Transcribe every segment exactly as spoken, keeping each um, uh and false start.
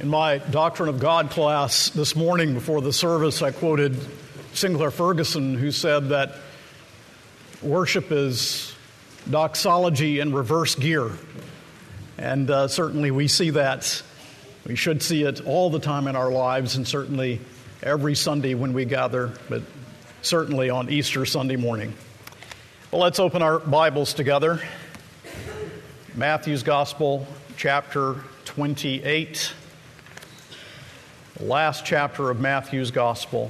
In my Doctrine of God class this morning before the service, I quoted Sinclair Ferguson, who said that worship is doxology in reverse gear. And uh, certainly we see that. We should see it all the time in our lives, and certainly every Sunday when we gather, but certainly on Easter Sunday morning. Well, let's open our Bibles together. Matthew's Gospel, chapter twenty-eight. The last chapter of Matthew's Gospel.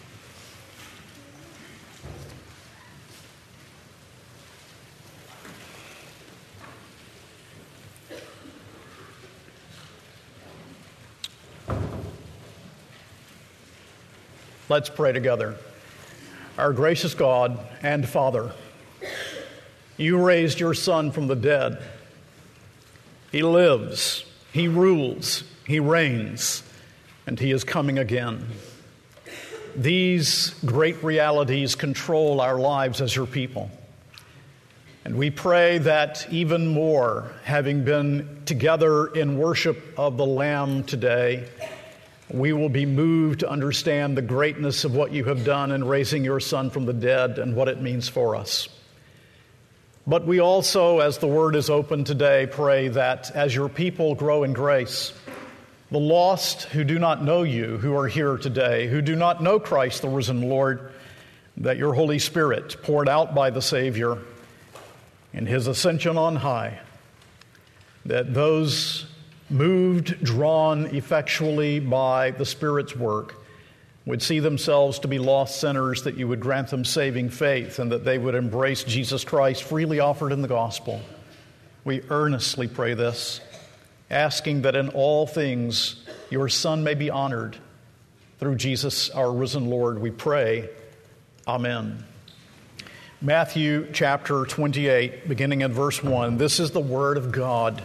Let's pray together. Our gracious God and Father, you raised your Son from the dead. He lives, he rules, he reigns, and he is coming again. These great realities control our lives as your people. And we pray that even more, having been together in worship of the Lamb today, we will be moved to understand the greatness of what you have done in raising your Son from the dead and what it means for us. But we also, as the Word is open today, pray that as your people grow in grace, the lost who do not know you, who are here today, who do not know Christ the risen Lord, that your Holy Spirit, poured out by the Savior in his ascension on high, that those moved, drawn effectually by the Spirit's work, would see themselves to be lost sinners, that you would grant them saving faith, and that they would embrace Jesus Christ freely offered in the gospel. We earnestly pray this, asking that in all things your Son may be honored. Through Jesus, our risen Lord, we pray. Amen. Matthew chapter twenty-eight, beginning in verse one. This is the word of God.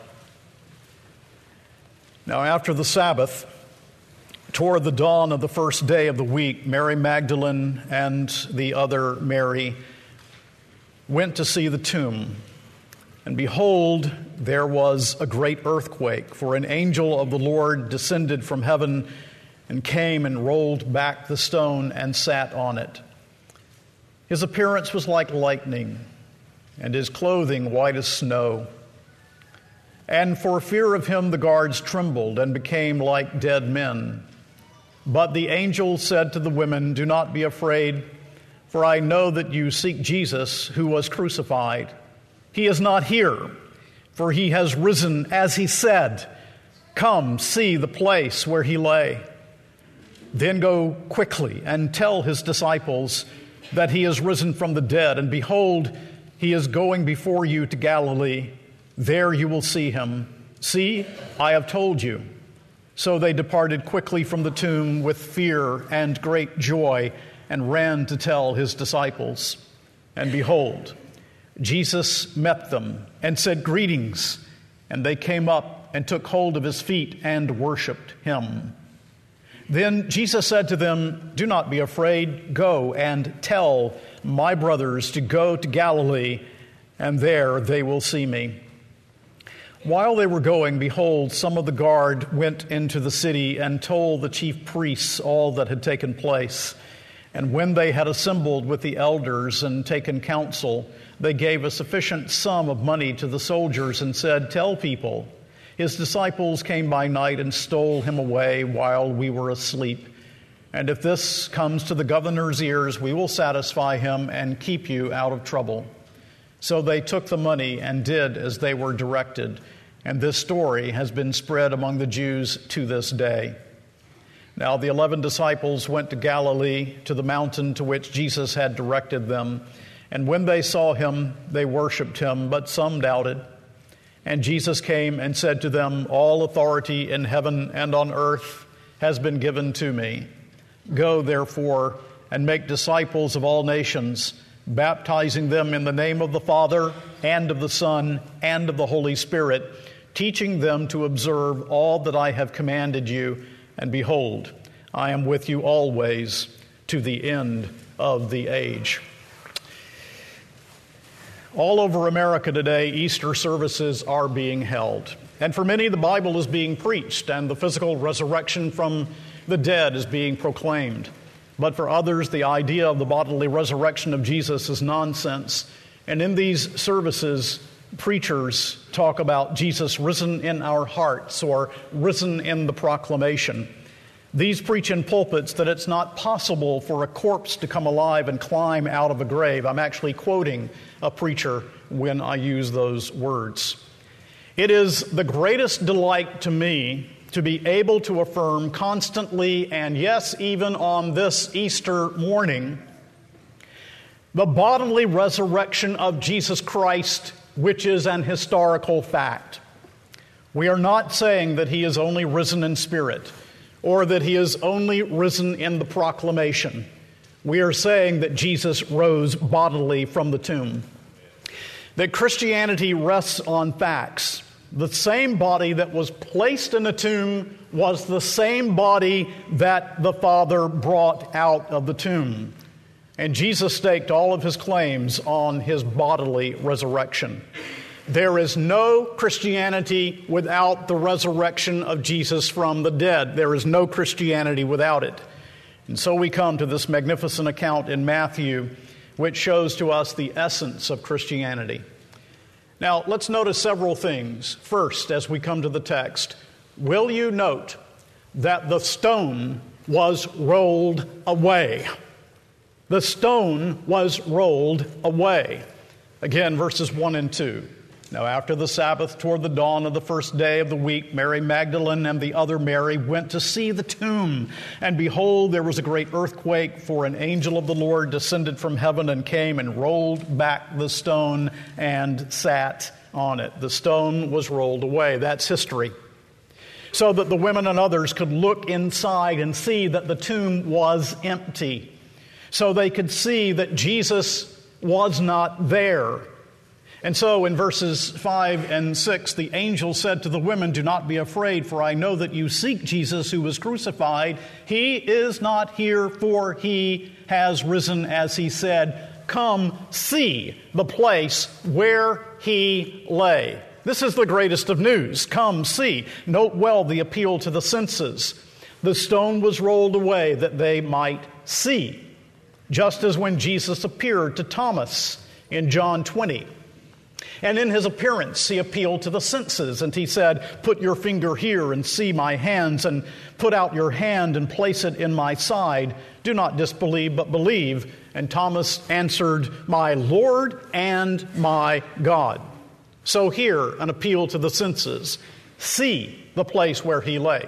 Now, after the Sabbath, toward the dawn of the first day of the week, Mary Magdalene and the other Mary went to see the tomb. And behold, there was a great earthquake, for an angel of the Lord descended from heaven and came and rolled back the stone and sat on it. His appearance was like lightning, and his clothing white as snow. And for fear of him, the guards trembled and became like dead men. But the angel said to the women, "Do not be afraid, for I know that you seek Jesus who was crucified. He is not here, for he has risen as he said. Come, see the place where he lay. Then go quickly and tell his disciples that he is risen from the dead, and behold, he is going before you to Galilee. There you will see him. See, I have told you." So they departed quickly from the tomb with fear and great joy and ran to tell his disciples. And behold, Jesus met them and said, "Greetings." And they came up and took hold of his feet and worshiped him. Then Jesus said to them, "Do not be afraid. Go and tell my brothers to go to Galilee, and there they will see me." While they were going, behold, some of the guard went into the city and told the chief priests all that had taken place. And when they had assembled with the elders and taken counsel, they gave a sufficient sum of money to the soldiers and said, "Tell people, his disciples came by night and stole him away while we were asleep. And if this comes to the governor's ears, we will satisfy him and keep you out of trouble." So they took the money and did as they were directed. And this story has been spread among the Jews to this day. Now the eleven disciples went to Galilee, to the mountain to which Jesus had directed them. And when they saw him, they worshipped him, but some doubted. And Jesus came and said to them, "All authority in heaven and on earth has been given to me. Go, therefore, and make disciples of all nations, baptizing them in the name of the Father and of the Son and of the Holy Spirit, teaching them to observe all that I have commanded you. And behold, I am with you always to the end of the age." All over America today, Easter services are being held. And for many, the Bible is being preached and the physical resurrection from the dead is being proclaimed. But for others, the idea of the bodily resurrection of Jesus is nonsense. And in these services, preachers talk about Jesus risen in our hearts or risen in the proclamation. These preach in pulpits that it's not possible for a corpse to come alive and climb out of a grave. I'm actually quoting a preacher when I use those words. It is the greatest delight to me to be able to affirm constantly, and yes, even on this Easter morning, the bodily resurrection of Jesus Christ, which is an historical fact. We are not saying that he is only risen in spirit, or that he is only risen in the proclamation. We are saying that Jesus rose bodily from the tomb. That Christianity rests on facts. The same body that was placed in the tomb was the same body that the Father brought out of the tomb. And Jesus staked all of his claims on his bodily resurrection. There is no Christianity without the resurrection of Jesus from the dead. There is no Christianity without it. And so we come to this magnificent account in Matthew, which shows to us the essence of Christianity. Now, let's notice several things. First, as we come to the text, will you note that the stone was rolled away? The stone was rolled away. Again, verses one and two. Now, after the Sabbath, toward the dawn of the first day of the week, Mary Magdalene and the other Mary went to see the tomb. And behold, there was a great earthquake, for an angel of the Lord descended from heaven and came and rolled back the stone and sat on it. The stone was rolled away. That's history. So that the women and others could look inside and see that the tomb was empty. So they could see that Jesus was not there. And so in verses five and six, the angel said to the women, "Do not be afraid, for I know that you seek Jesus who was crucified. He is not here, for he has risen, as he said. Come see the place where he lay." This is the greatest of news. Come see. Note well the appeal to the senses. The stone was rolled away that they might see. Just as when Jesus appeared to Thomas in John twenty. And in his appearance, he appealed to the senses, and he said, "Put your finger here and see my hands, and put out your hand and place it in my side. Do not disbelieve, but believe." And Thomas answered, "My Lord and my God." So here, an appeal to the senses. See the place where he lay.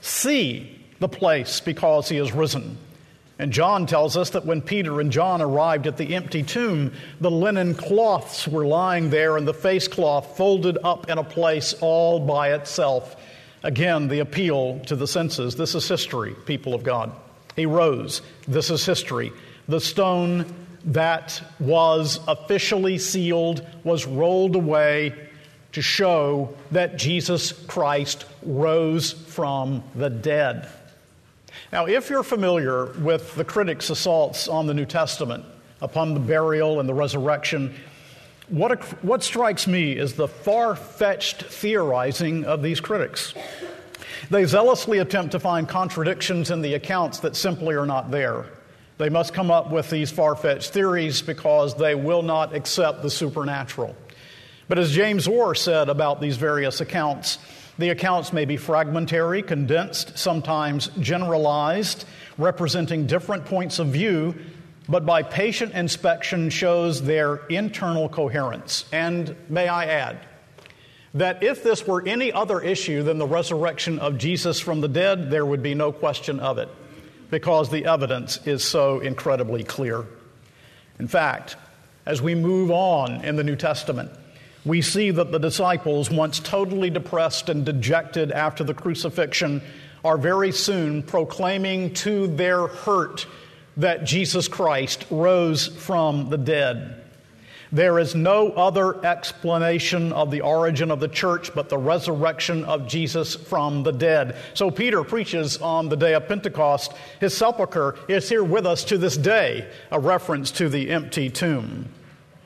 See the place because he is risen. And John tells us that when Peter and John arrived at the empty tomb, the linen cloths were lying there and the face cloth folded up in a place all by itself. Again, the appeal to the senses. This is history, people of God. He rose. This is history. The stone that was officially sealed was rolled away to show that Jesus Christ rose from the dead. Now, if you're familiar with the critics' assaults on the New Testament, upon the burial and the resurrection, what, what strikes me is the far-fetched theorizing of these critics. They zealously attempt to find contradictions in the accounts that simply are not there. They must come up with these far-fetched theories because they will not accept the supernatural. But as James Orr said about these various accounts, the accounts may be fragmentary, condensed, sometimes generalized, representing different points of view, but by patient inspection shows their internal coherence. And may I add that if this were any other issue than the resurrection of Jesus from the dead, there would be no question of it, because the evidence is so incredibly clear. In fact, as we move on in the New Testament, we see that the disciples, once totally depressed and dejected after the crucifixion, are very soon proclaiming to their hurt that Jesus Christ rose from the dead. There is no other explanation of the origin of the church but the resurrection of Jesus from the dead. So Peter preaches on the day of Pentecost. His sepulcher is here with us to this day, a reference to the empty tomb.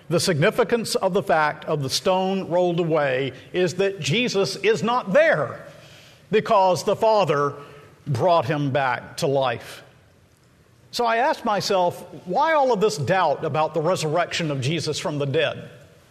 The significance of the fact of the stone rolled away is that Jesus is not there because the Father brought him back to life. So I asked myself, why all of this doubt about the resurrection of Jesus from the dead?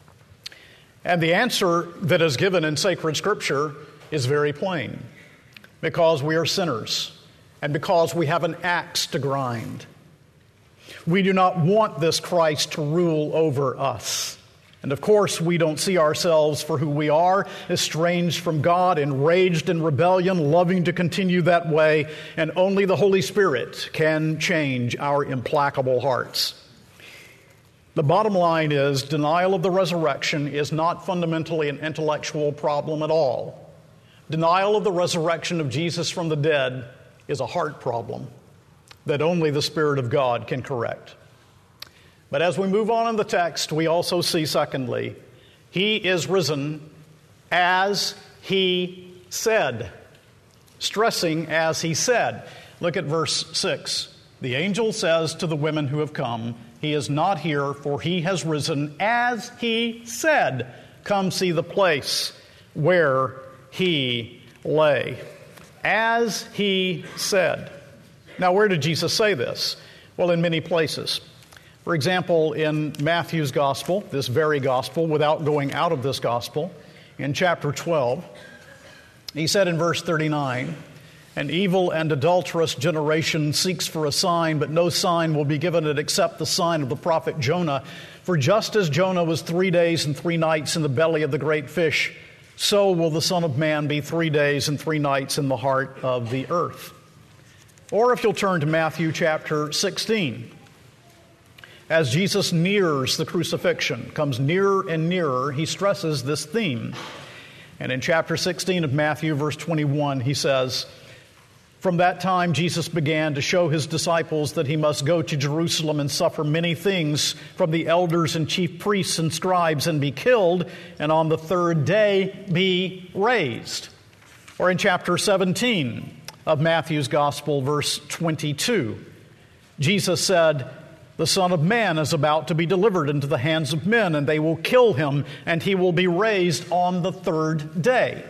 And the answer that is given in sacred Scripture is very plain. Because we are sinners and because we have an axe to grind. We do not want this Christ to rule over us. And of course, we don't see ourselves for who we are, estranged from God, enraged in rebellion, loving to continue that way, and only the Holy Spirit can change our implacable hearts. The bottom line is, denial of the resurrection is not fundamentally an intellectual problem at all. Denial of the resurrection of Jesus from the dead is a heart problem that only the Spirit of God can correct. But as we move on in the text, we also see, secondly, he is risen as he said. Stressing as he said. Look at verse six. The angel says to the women who have come, he is not here, for he has risen as he said. Come see the place where he lay. As he said. Now, where did Jesus say this? Well, in many places. For example, in Matthew's gospel, this very gospel, without going out of this gospel, in chapter twelve, he said in verse thirty-nine, an evil and adulterous generation seeks for a sign, but no sign will be given it except the sign of the prophet Jonah. For just as Jonah was three days and three nights in the belly of the great fish, so will the Son of Man be three days and three nights in the heart of the earth. Or if you'll turn to Matthew chapter sixteen, as Jesus nears the crucifixion, comes nearer and nearer, he stresses this theme. And in chapter sixteen of Matthew, verse twenty-one, he says, from that time Jesus began to show his disciples that he must go to Jerusalem and suffer many things from the elders and chief priests and scribes and be killed, and on the third day be raised. Or in chapter seventeen of Matthew's Gospel, verse twenty-two, Jesus said, the Son of Man is about to be delivered into the hands of men, and they will kill him, and he will be raised on the third day.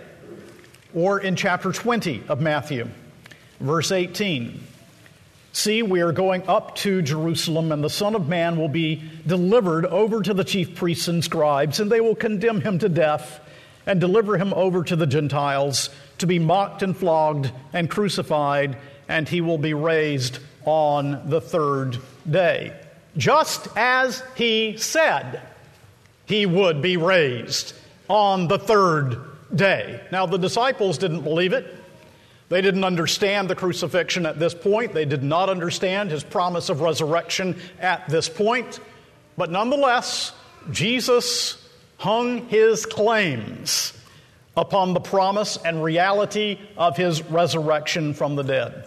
Or in chapter twenty of Matthew, verse eighteen, see, we are going up to Jerusalem, and the Son of Man will be delivered over to the chief priests and scribes, and they will condemn him to death and deliver him over to the Gentiles to be mocked and flogged and crucified, and he will be raised on the third day. Just as he said he would be raised on the third day. Now, the disciples didn't believe it. They didn't understand the crucifixion at this point. They did not understand his promise of resurrection at this point. But nonetheless, Jesus hung his claims upon the promise and reality of his resurrection from the dead.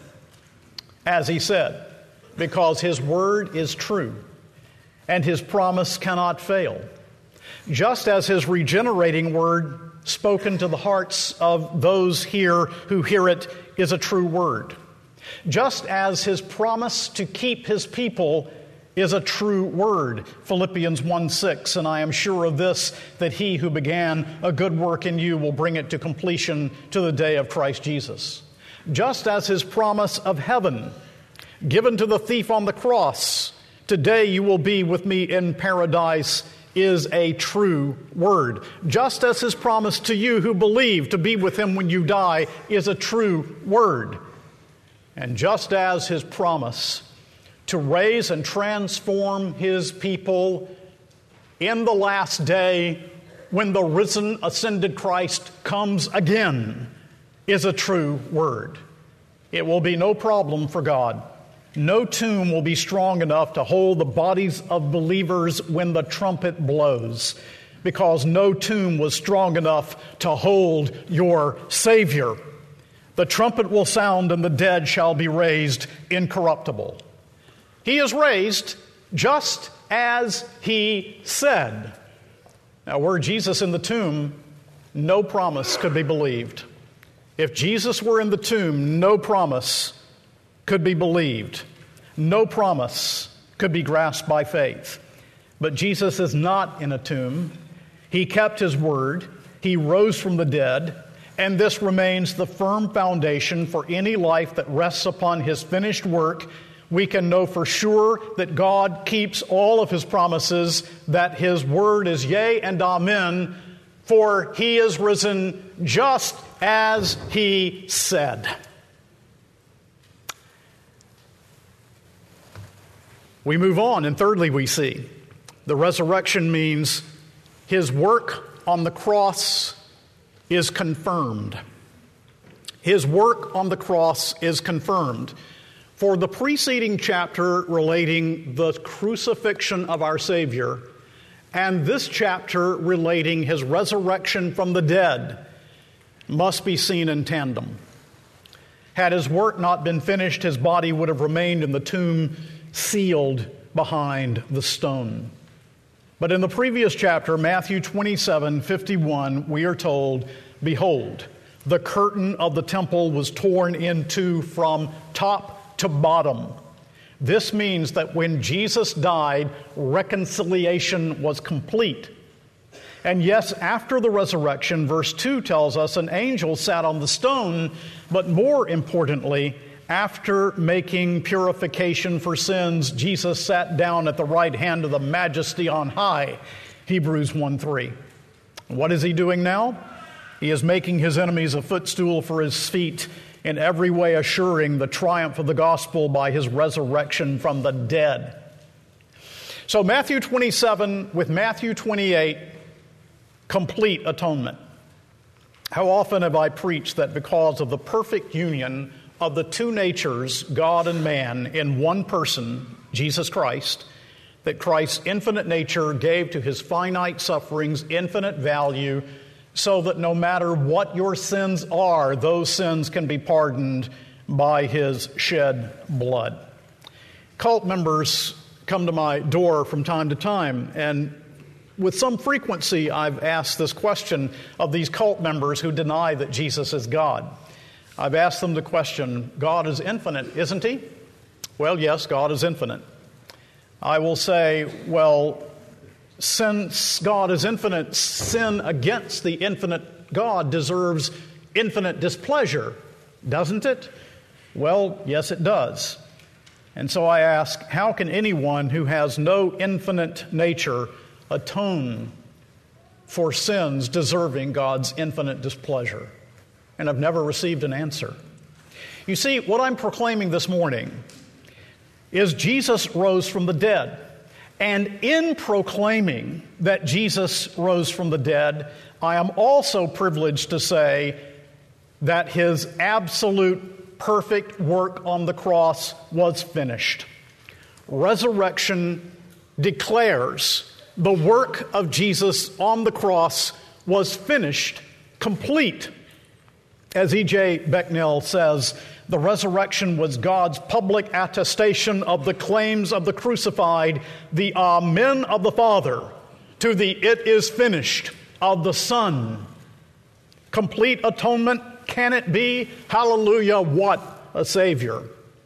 As he said, because his word is true and his promise cannot fail. Just as his regenerating word spoken to the hearts of those here who hear it is a true word. Just as his promise to keep his people is a true word. Philippians one six, and I am sure of this, that he who began a good work in you will bring it to completion to the day of Christ Jesus. Just as his promise of heaven given to the thief on the cross, today you will be with me in paradise, is a true word. Just as his promise to you who believe to be with him when you die is a true word. And just as his promise to raise and transform his people in the last day when the risen, ascended Christ comes again is a true word. It will be no problem for God. No tomb will be strong enough to hold the bodies of believers when the trumpet blows, because no tomb was strong enough to hold your Savior. The trumpet will sound and the dead shall be raised incorruptible. He is raised just as he said. Now, were Jesus in the tomb, no promise could be believed. If Jesus were in the tomb, no promise could be believed. No promise could be grasped by faith. But Jesus is not in a tomb. He kept his word. He rose from the dead. And this remains the firm foundation for any life that rests upon his finished work. We can know for sure that God keeps all of his promises, that his word is yea and amen, for he is risen just as he said. We move on, and thirdly we see the resurrection means his work on the cross is confirmed. His work on the cross is confirmed. For the preceding chapter relating the crucifixion of our Savior, and this chapter relating his resurrection from the dead, must be seen in tandem. Had his work not been finished, his body would have remained in the tomb, sealed behind the stone. But in the previous chapter, Matthew twenty-seven fifty-one, we are told, "Behold, the curtain of the temple was torn in two from top to bottom." This means that when Jesus died, reconciliation was complete. And yes, after the resurrection, verse two tells us an angel sat on the stone, but more importantly, after making purification for sins, Jesus sat down at the right hand of the Majesty on high, Hebrews one three. What is he doing now? He is making his enemies a footstool for his feet, in every way assuring the triumph of the gospel by his resurrection from the dead. So Matthew twenty-seven with Matthew twenty-eight, complete atonement. How often have I preached that because of the perfect union of the two natures, God and man, in one person, Jesus Christ, that Christ's infinite nature gave to his finite sufferings infinite value, so that no matter what your sins are, those sins can be pardoned by his shed blood. Cult members come to my door from time to time, and with some frequency I've asked this question of these cult members who deny that Jesus is God. I've asked them the question, God is infinite, isn't he? Well, yes, God is infinite. I will say, well, since God is infinite, sin against the infinite God deserves infinite displeasure, doesn't it? Well, yes, it does. And so I ask, how can anyone who has no infinite nature atone for sins deserving God's infinite displeasure? And I've never received an answer. You see, what I'm proclaiming this morning is Jesus rose from the dead. And in proclaiming that Jesus rose from the dead, I am also privileged to say that his absolute perfect work on the cross was finished. Resurrection declares the work of Jesus on the cross was finished, complete. As E J Becknell says, the resurrection was God's public attestation of the claims of the crucified, the Amen of the Father, to the it is finished of the Son. Complete atonement, can it be? Hallelujah, what a Savior.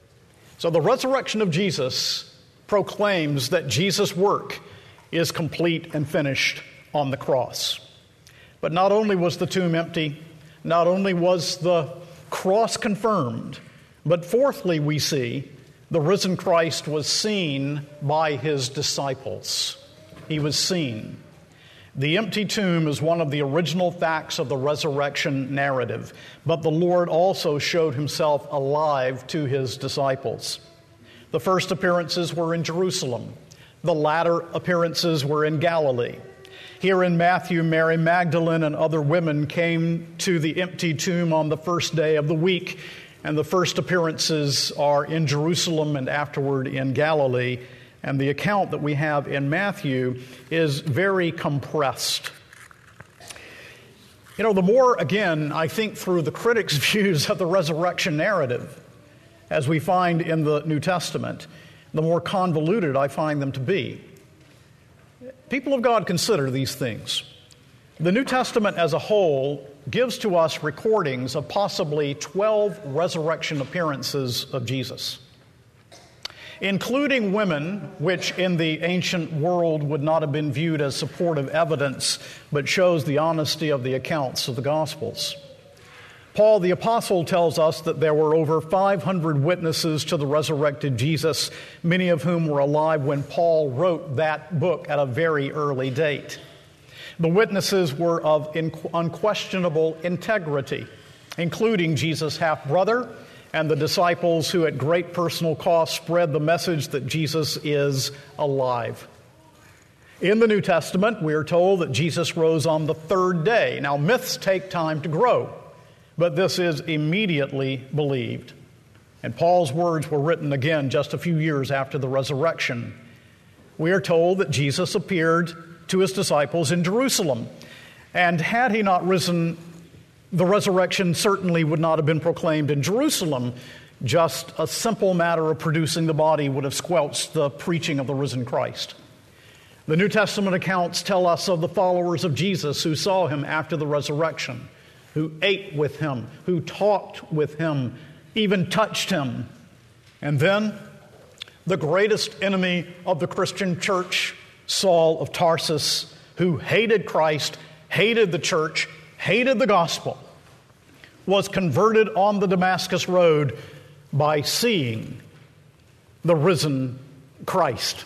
So the resurrection of Jesus proclaims that Jesus' work is complete and finished on the cross. But not only was the tomb empty, not only was the cross confirmed, but fourthly, we see the risen Christ was seen by his disciples. He was seen. The empty tomb is one of the original facts of the resurrection narrative, but the Lord also showed himself alive to his disciples. The first appearances were in Jerusalem. The latter appearances were in Galilee. Here in Matthew, Mary Magdalene and other women came to the empty tomb on the first day of the week, and the first appearances are in Jerusalem and afterward in Galilee. And the account that we have in Matthew is very compressed. You know, the more, again, I think through the critics' views of the resurrection narrative, as we find in the New Testament, the more convoluted I find them to be. People of God, consider these things. The New Testament as a whole gives to us recordings of possibly twelve resurrection appearances of Jesus. including women, which in the ancient world would not have been viewed as supportive evidence, but shows the honesty of the accounts of the Gospels. Paul the Apostle tells us that there were over five hundred witnesses to the resurrected Jesus, many of whom were alive when Paul wrote that book at a very early date. The witnesses were of unquestionable integrity, including Jesus' half-brother and the disciples who at great personal cost spread the message that Jesus is alive. In the New Testament, we are told that Jesus rose on the third day. Now, myths take time to grow, but this is immediately believed. And Paul's words were written again just a few years after the resurrection. We are told that Jesus appeared to his disciples in Jerusalem. And had he not risen, the resurrection certainly would not have been proclaimed in Jerusalem. Just a simple matter of producing the body would have squelched the preaching of the risen Christ. The New Testament accounts tell us of the followers of Jesus who saw him after the resurrection, who ate with him, who talked with him, even touched him. And then the greatest enemy of the Christian church, Saul of Tarsus, who hated Christ, hated the church, hated the gospel, was converted on the Damascus Road by seeing the risen Christ.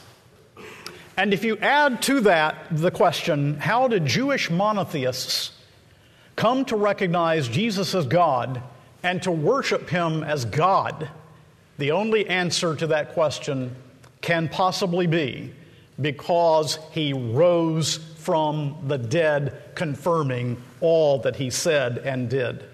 And if you add to that the question, how did Jewish monotheists come to recognize Jesus as God and to worship him as God? The only answer to that question can possibly be because he rose from the dead, confirming all that he said and did.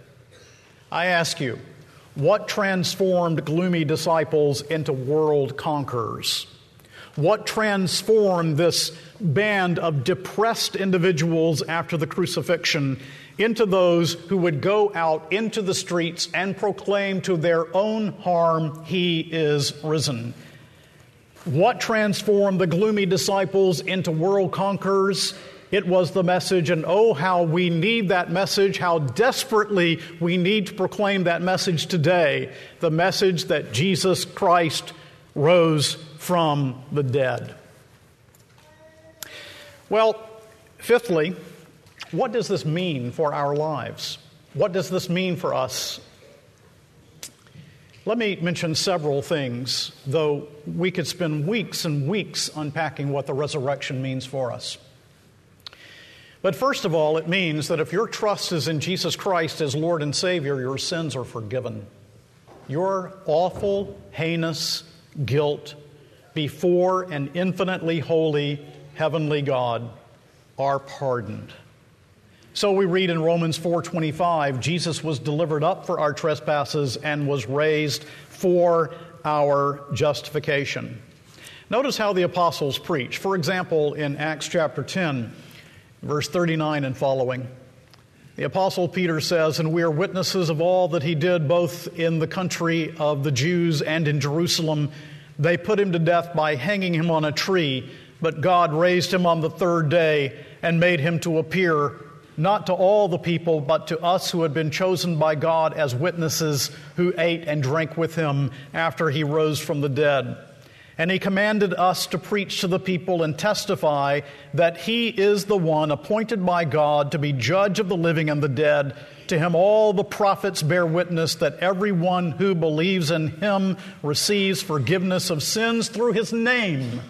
I ask you, what transformed gloomy disciples into world conquerors? What transformed this band of depressed individuals after the crucifixion into those who would go out into the streets and proclaim to their own harm, "He is risen"? What transformed the gloomy disciples into world conquerors? It was the message, and oh, how we need that message, how desperately we need to proclaim that message today, the message that Jesus Christ rose from the dead. Well, fifthly, what does this mean for our lives? What does this mean for us? Let me mention several things, though we could spend weeks and weeks unpacking what the resurrection means for us. But first of all, it means that if your trust is in Jesus Christ as Lord and Savior, your sins are forgiven. Your awful, heinous guilt before an infinitely holy, heavenly God are pardoned. So we read in Romans four twenty-five, Jesus was delivered up for our trespasses and was raised for our justification. Notice how the apostles preach. For example, in Acts chapter ten, verse thirty-nine and following, the apostle Peter says, "And we are witnesses of all that he did, both in the country of the Jews and in Jerusalem. They put him to death by hanging him on a tree, but God raised him on the third day and made him to appear, not to all the people, but to us who had been chosen by God as witnesses, who ate and drank with him after he rose from the dead. And he commanded us to preach to the people and testify that he is the one appointed by God to be judge of the living and the dead. To him all the prophets bear witness that everyone who believes in him receives forgiveness of sins through his name."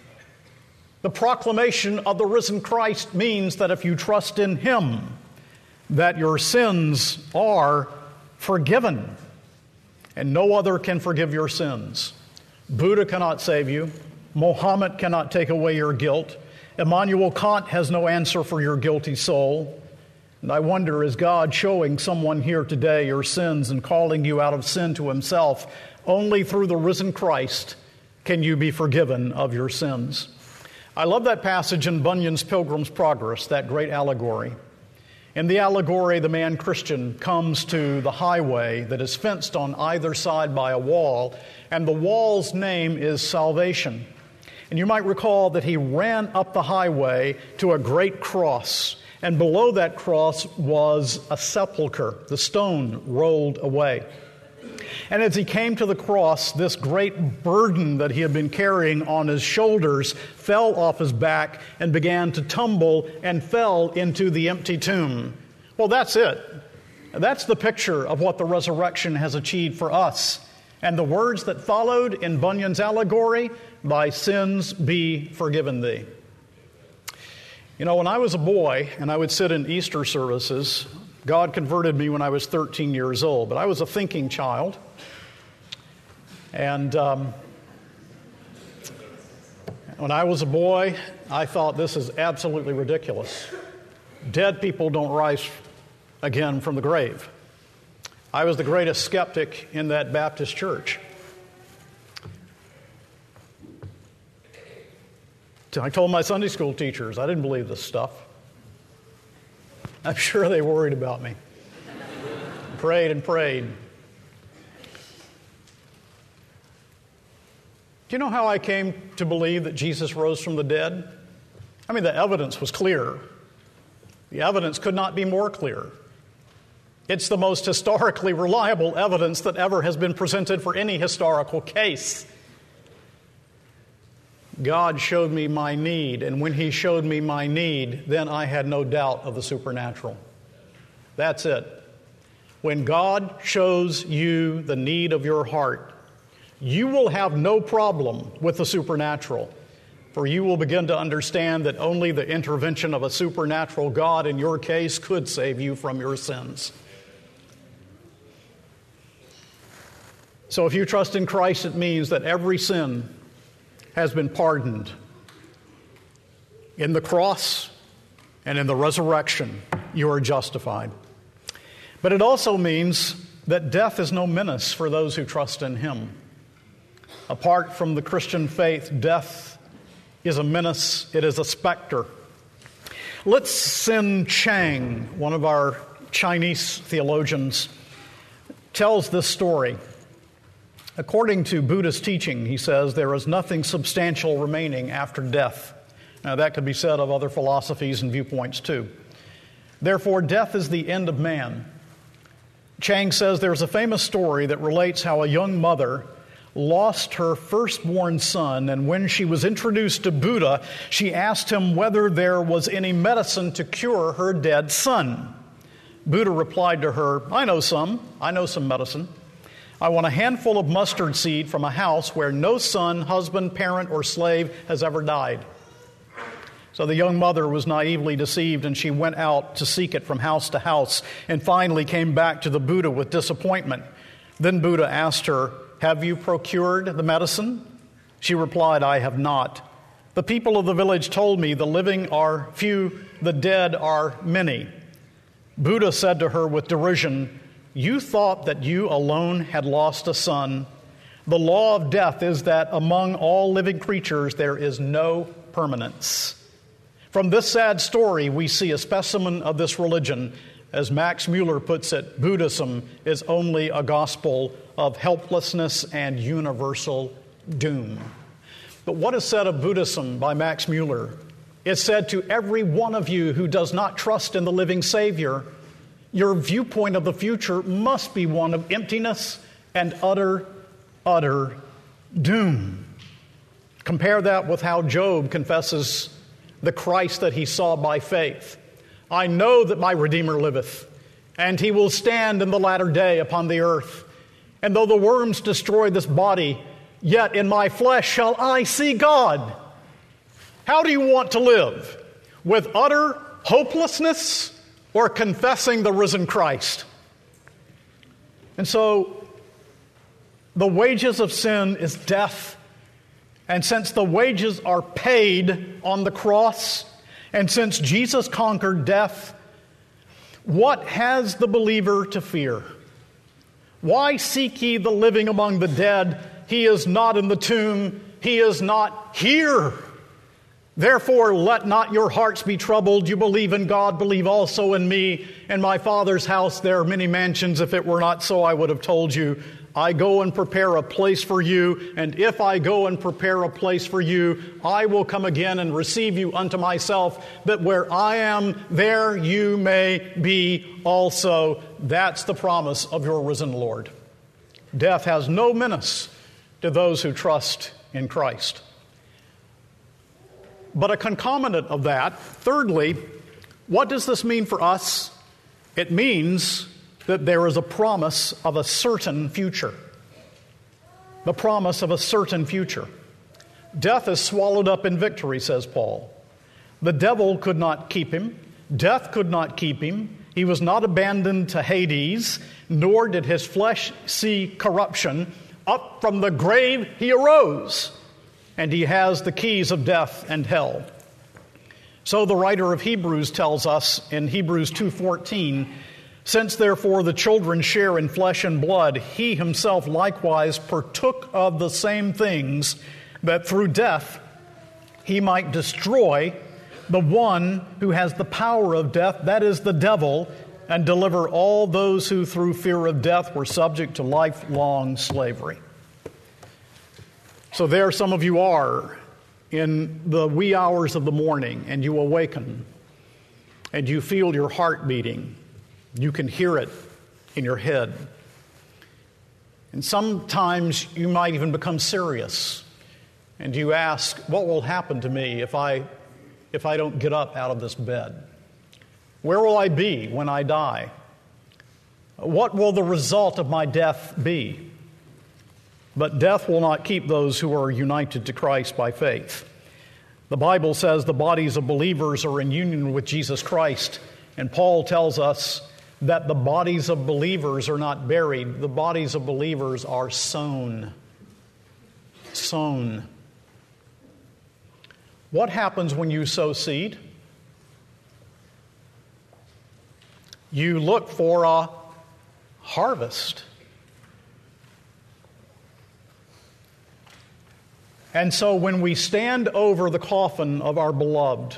The proclamation of the risen Christ means that if you trust in him, that your sins are forgiven, and no other can forgive your sins. Buddha cannot save you. Mohammed cannot take away your guilt. Immanuel Kant has no answer for your guilty soul. And I wonder, is God showing someone here today your sins and calling you out of sin to himself? Only through the risen Christ can you be forgiven of your sins. I love that passage in Bunyan's Pilgrim's Progress, that great allegory. In the allegory, the man Christian comes to the highway that is fenced on either side by a wall, and the wall's name is salvation. And you might recall that he ran up the highway to a great cross, and below that cross was a sepulcher, the stone rolled away. And as he came to the cross, this great burden that he had been carrying on his shoulders fell off his back and began to tumble and fell into the empty tomb. Well, that's it. That's the picture of what the resurrection has achieved for us. And the words that followed in Bunyan's allegory, "Thy sins be forgiven thee." You know, when I was a boy and I would sit in Easter services, God converted me when I was thirteen years old, but I was a thinking child. And um, when I was a boy, I thought this is absolutely ridiculous. Dead people don't rise again from the grave. I was the greatest skeptic in that Baptist church. I told my Sunday school teachers I didn't believe this stuff. I'm sure they worried about me. Prayed and prayed. Do you know how I came to believe that Jesus rose from the dead? I mean, the evidence was clear. The evidence could not be more clear. It's the most historically reliable evidence that ever has been presented for any historical case. God showed me my need, and when He showed me my need, then I had no doubt of the supernatural. That's it. When God shows you the need of your heart, you will have no problem with the supernatural, for you will begin to understand that only the intervention of a supernatural God in your case could save you from your sins. So if you trust in Christ, it means that every sin has been pardoned. In the cross and in the resurrection, you are justified. But it also means that death is no menace for those who trust in Him. Apart from the Christian faith, death is a menace, it is a specter. Lin Chang, one of our Chinese theologians, tells this story. According to Buddhist teaching, he says, there is nothing substantial remaining after death. Now, that could be said of other philosophies and viewpoints too. Therefore, death is the end of man. Chang says there's a famous story that relates how a young mother lost her firstborn son, and when she was introduced to Buddha, she asked him whether there was any medicine to cure her dead son. Buddha replied to her, I know some. I know some medicine. I want a handful of mustard seed from a house where no son, husband, parent, or slave has ever died. So the young mother was naively deceived, and she went out to seek it from house to house, and finally came back to the Buddha with disappointment. Then Buddha asked her, have you procured the medicine? She replied, I have not. The people of the village told me the living are few, the dead are many. Buddha said to her with derision, you thought that you alone had lost a son. The law of death is that among all living creatures there is no permanence. From this sad story, we see a specimen of this religion. As Max Muller puts it, Buddhism is only a gospel of helplessness and universal doom. But what is said of Buddhism by Max Muller is said to every one of you who does not trust in the living Savior. Your viewpoint of the future must be one of emptiness and utter, utter doom. Compare that with how Job confesses the Christ that he saw by faith. I know that my Redeemer liveth, and He will stand in the latter day upon the earth. And though the worms destroy this body, yet in my flesh shall I see God. How do you want to live? With utter hopelessness or confessing the risen Christ? And so, the wages of sin is death. And since the wages are paid on the cross, and since Jesus conquered death, what has the believer to fear? Why seek ye the living among the dead? He is not in the tomb. He is not here. Therefore, let not your hearts be troubled. You believe in God, believe also in me. In my Father's house there are many mansions. If it were not so, I would have told you. I go and prepare a place for you, and if I go and prepare a place for you, I will come again and receive you unto myself, that where I am, there you may be also. That's the promise of your risen Lord. Death has no menace to those who trust in Christ. But a concomitant of that, thirdly, what does this mean for us? It means that there is a promise of a certain future. The promise of a certain future. Death is swallowed up in victory, says Paul. The devil could not keep him. Death could not keep him. He was not abandoned to Hades, nor did his flesh see corruption. Up from the grave he arose, and he has the keys of death and hell. So the writer of Hebrews tells us in Hebrews two fourteen, since therefore the children share in flesh and blood, he himself likewise partook of the same things, that through death he might destroy the one who has the power of death, that is the devil, and deliver all those who through fear of death were subject to lifelong slavery. So there some of you are in the wee hours of the morning, and you awaken, and you feel your heart beating. You can hear it in your head. And sometimes you might even become serious, and you ask, what will happen to me if I, if I don't get up out of this bed? Where will I be when I die? What will the result of my death be? But death will not keep those who are united to Christ by faith. The Bible says the bodies of believers are in union with Jesus Christ, and Paul tells us that the bodies of believers are not buried. The bodies of believers are sown. Sown. What happens when you sow seed? You look for a harvest. And so when we stand over the coffin of our beloved,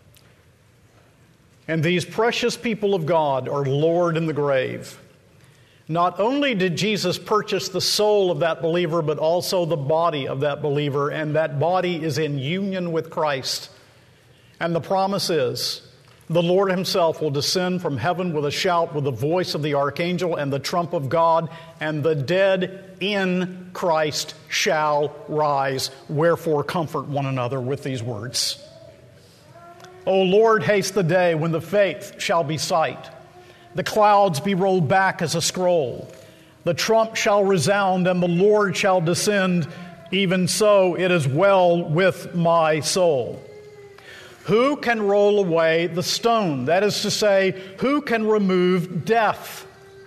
and these precious people of God are lowered in the grave, not only did Jesus purchase the soul of that believer, but also the body of that believer, and that body is in union with Christ. And the promise is, the Lord himself will descend from heaven with a shout, with the voice of the archangel and the trump of God, and the dead in Christ shall rise. Wherefore comfort one another with these words. O Lord, haste the day when the faith shall be sight. The clouds be rolled back as a scroll. The trump shall resound and the Lord shall descend. Even so it is well with my soul. Who can roll away the stone? That is to say, who can remove death?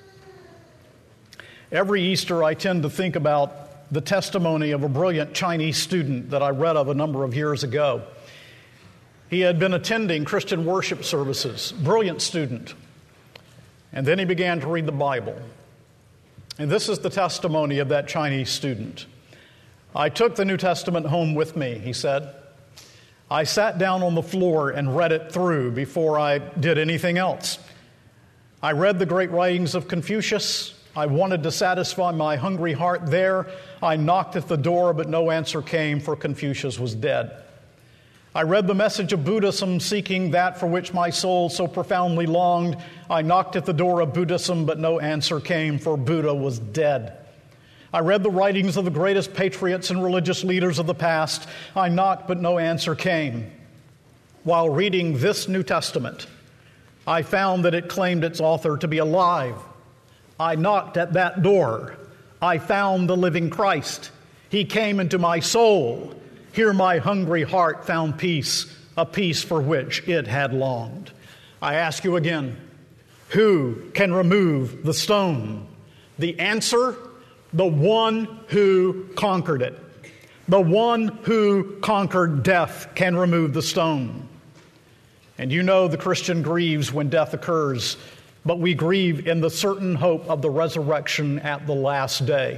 Every Easter I tend to think about the testimony of a brilliant Chinese student that I read of a number of years ago. He had been attending Christian worship services, brilliant student. And then he began to read the Bible. And this is the testimony of that Chinese student. I took the New Testament home with me, he said. I sat down on the floor and read it through before I did anything else. I read the great writings of Confucius. I wanted to satisfy my hungry heart there. I knocked at the door, but no answer came, for Confucius was dead. I read the message of Buddhism, seeking that for which my soul so profoundly longed. I knocked at the door of Buddhism, but no answer came, for Buddha was dead. I read the writings of the greatest patriots and religious leaders of the past. I knocked, but no answer came. While reading this New Testament, I found that it claimed its author to be alive. I knocked at that door. I found the living Christ. He came into my soul. Here my hungry heart found peace, a peace for which it had longed. I ask you again, who can remove the stone? The answer, the one who conquered it. The one who conquered death can remove the stone. And you know the Christian grieves when death occurs, but we grieve in the certain hope of the resurrection at the last day.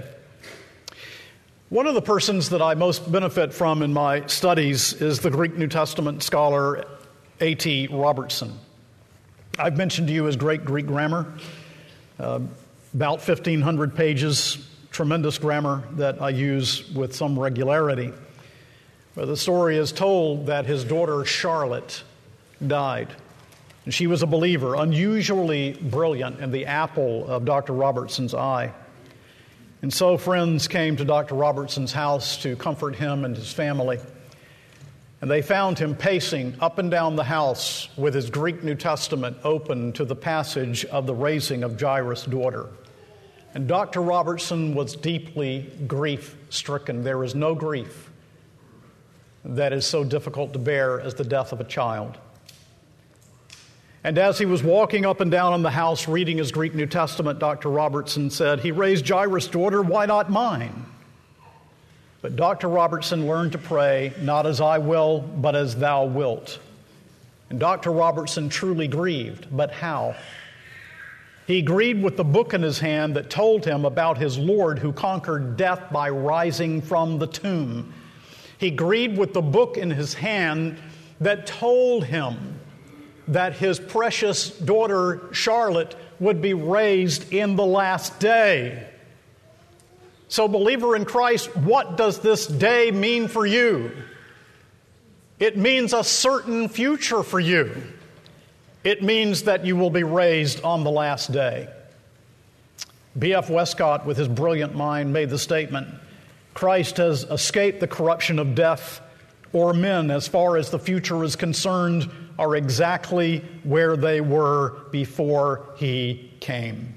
One of the persons that I most benefit from in my studies is the Greek New Testament scholar A T Robertson. I've mentioned to you his great Greek grammar, uh, about fifteen hundred pages, tremendous grammar that I use with some regularity. But the story is told that his daughter Charlotte died. And she was a believer, unusually brilliant, and the apple of Doctor Robertson's eye. And so friends came to Doctor Robertson's house to comfort him and his family. And they found him pacing up and down the house with his Greek New Testament open to the passage of the raising of Jairus' daughter. And Doctor Robertson was deeply grief-stricken. There is no grief that is so difficult to bear as the death of a child. And as he was walking up and down in the house reading his Greek New Testament, Doctor Robertson said, "He raised Jairus' daughter, why not mine?" But Doctor Robertson learned to pray, "Not as I will, but as thou wilt." And Doctor Robertson truly grieved, but how? He grieved with the book in his hand that told him about his Lord who conquered death by rising from the tomb. He grieved with the book in his hand that told him that his precious daughter Charlotte would be raised in the last day. So, believer in Christ, what does this day mean for you? It means a certain future for you. It means that you will be raised on the last day. B F Westcott, with his brilliant mind, made the statement, "Christ has escaped the corruption of death, or men, as far as the future is concerned, are exactly where they were before he came."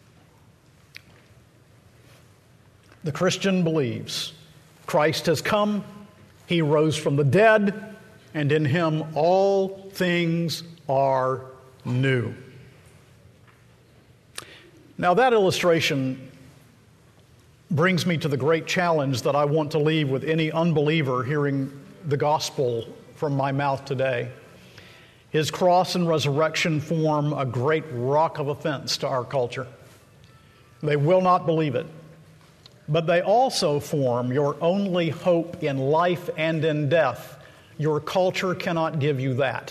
The Christian believes Christ has come, he rose from the dead, and in him all things are new. Now that illustration brings me to the great challenge that I want to leave with any unbeliever hearing the gospel from my mouth today. His cross and resurrection form a great rock of offense to our culture. They will not believe it. But they also form your only hope in life and in death. Your culture cannot give you that.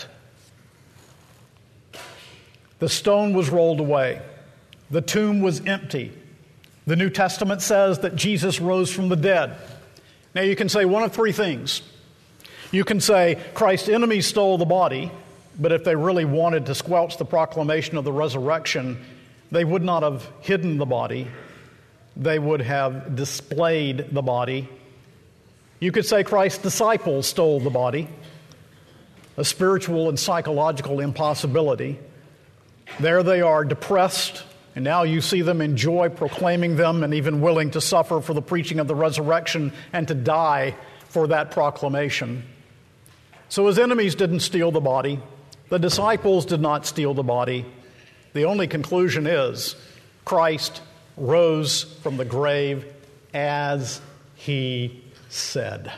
The stone was rolled away. The tomb was empty. The New Testament says that Jesus rose from the dead. Now you can say one of three things. You can say Christ's enemies stole the body, but if they really wanted to squelch the proclamation of the resurrection, they would not have hidden the body. They would have displayed the body. You could say Christ's disciples stole the body, a spiritual and psychological impossibility. There they are, depressed, and now you see them in joy, proclaiming them and even willing to suffer for the preaching of the resurrection and to die for that proclamation. So his enemies didn't steal the body. The disciples did not steal the body. The only conclusion is Christ rose from the grave as he said.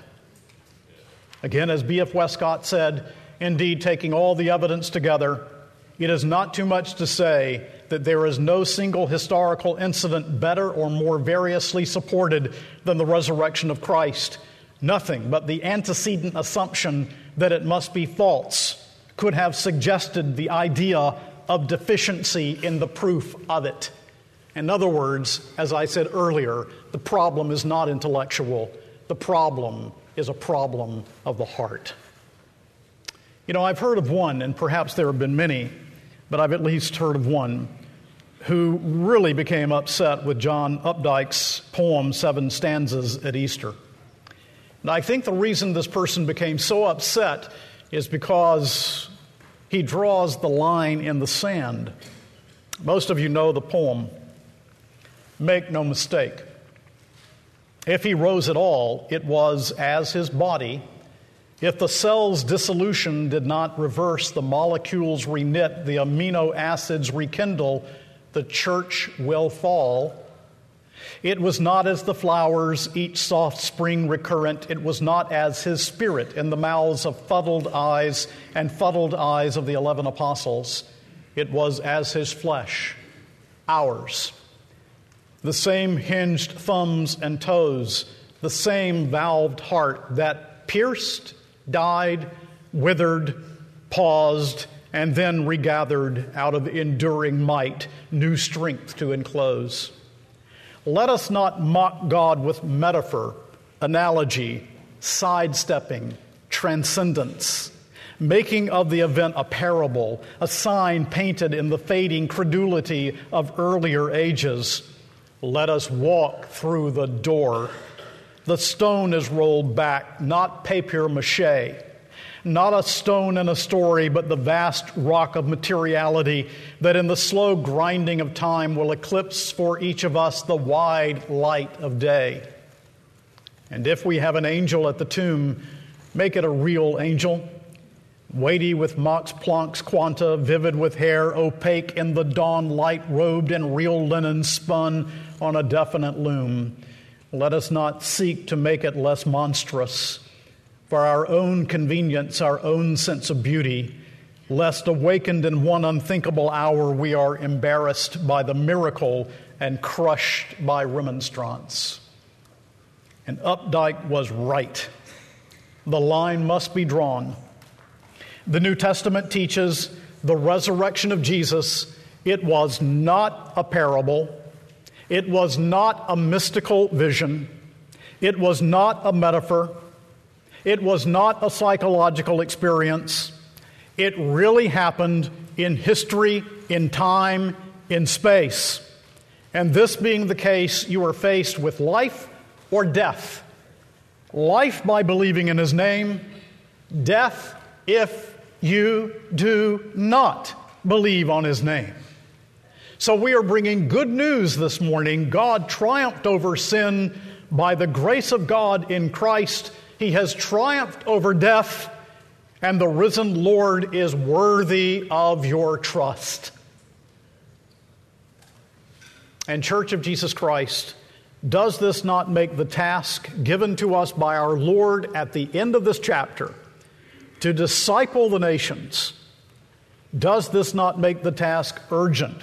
Again, as B F Westcott said, indeed, taking all the evidence together, it is not too much to say that there is no single historical incident better or more variously supported than the resurrection of Christ. Nothing but the antecedent assumption that it must be false could have suggested the idea of deficiency in the proof of it. In other words, as I said earlier, the problem is not intellectual. The problem is a problem of the heart. You know, I've heard of one, and perhaps there have been many, but I've at least heard of one who really became upset with John Updike's poem, Seven Stanzas at Easter. And I think the reason this person became so upset is because he draws the line in the sand. Most of you know the poem. Make no mistake. If he rose at all, it was as his body. If the cell's dissolution did not reverse, the molecules reknit, the amino acids rekindle, the church will fall. It was not as the flowers, each soft spring recurrent. It was not as his spirit in the mouths of fuddled eyes and fuddled eyes of the eleven apostles. It was as his flesh, ours. The same hinged thumbs and toes, the same valved heart that pierced, died, withered, paused, and then regathered out of enduring might, new strength to enclose. Let us not mock God with metaphor, analogy, sidestepping, transcendence, making of the event a parable, a sign painted in the fading credulity of earlier ages. Let us walk through the door. The stone is rolled back, not papier-mâché, not a stone in a story, but the vast rock of materiality that in the slow grinding of time will eclipse for each of us the wide light of day. And if we have an angel at the tomb, make it a real angel, weighty with Max Planck's quanta, vivid with hair, opaque in the dawn light, robed in real linen spun on a definite loom. Let us not seek to make it less monstrous for our own convenience, our own sense of beauty, lest awakened in one unthinkable hour we are embarrassed by the miracle and crushed by remonstrance. And Updike was right. The line must be drawn. The New Testament teaches the resurrection of Jesus. It was not a parable. It was not a mystical vision. It was not a metaphor. It was not a psychological experience. It really happened in history, in time, in space. And this being the case, you are faced with life or death. Life by believing in His name, death if you do not believe on His name. So we are bringing good news this morning. God triumphed over sin by the grace of God in Christ. He has triumphed over death, and the risen Lord is worthy of your trust. And Church of Jesus Christ, does this not make the task given to us by our Lord at the end of this chapter to disciple the nations, does this not make the task urgent,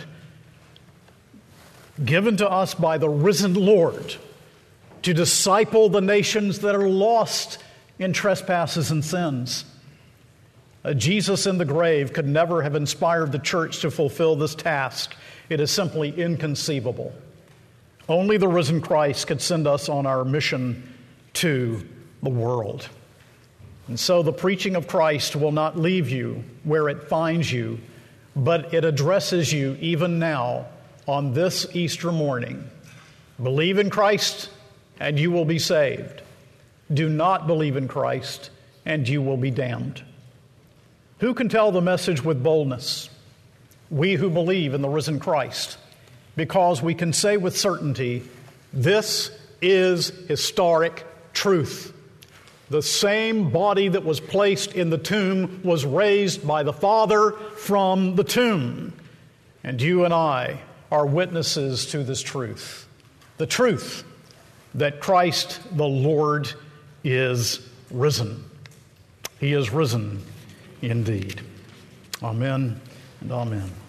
given to us by the risen Lord to disciple the nations that are lost in trespasses and sins? Uh, Jesus in the grave could never have inspired the church to fulfill this task. It is simply inconceivable. Only the risen Christ could send us on our mission to the world. And so the preaching of Christ will not leave you where it finds you, but it addresses you even now on this Easter morning. Believe in Christ and you will be saved. Do not believe in Christ and you will be damned. Who can tell the message with boldness? We who believe in the risen Christ, because we can say with certainty, this is historic truth. The same body that was placed in the tomb was raised by the Father from the tomb. And you and I are witnesses to this truth. The truth that Christ the Lord is risen. He is risen indeed. Amen and amen.